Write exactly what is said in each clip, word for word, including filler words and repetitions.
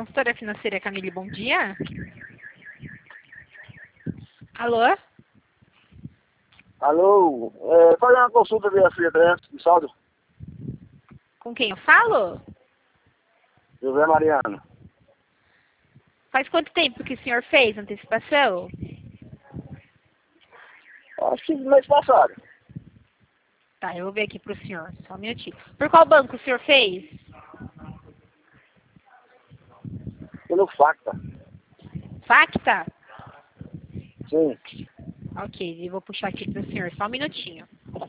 consultora financeira Camille, bom dia. Alô? Alô, é, fazer uma consulta de F G T S, de saldo, Com quem eu falo? José Mariano. Faz quanto tempo que o senhor fez antecipação? Acho que mês passado, Tá, eu vou ver aqui pro senhor, só um minutinho. Por qual banco o senhor fez? pelo Facta. Facta? Sim, Ok, eu vou puxar aqui pro senhor, só um minutinho.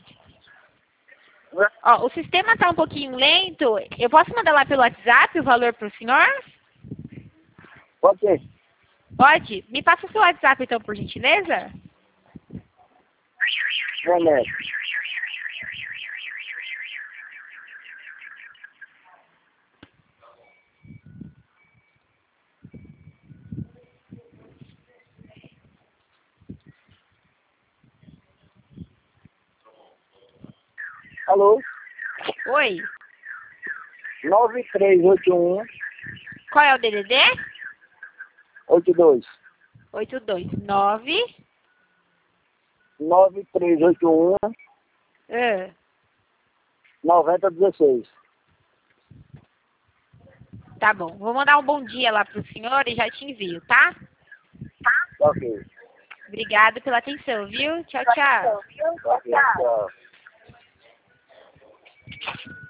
né? Ó, o sistema tá um pouquinho lento. Eu posso mandar lá pelo WhatsApp o valor pro senhor? Pode ser. Pode? Me passa o seu WhatsApp então, por gentileza? Remédio. Alô, Oi, nove três oito um qual é o D D D? oito dois. oito dois nove. nove três oito um Ah, nove zero um seis. tá bom, vou mandar um bom dia lá pro senhor e já te envio, tá? Ok. Obrigado pela atenção, viu? Tchau, tchau. Ok, tchau.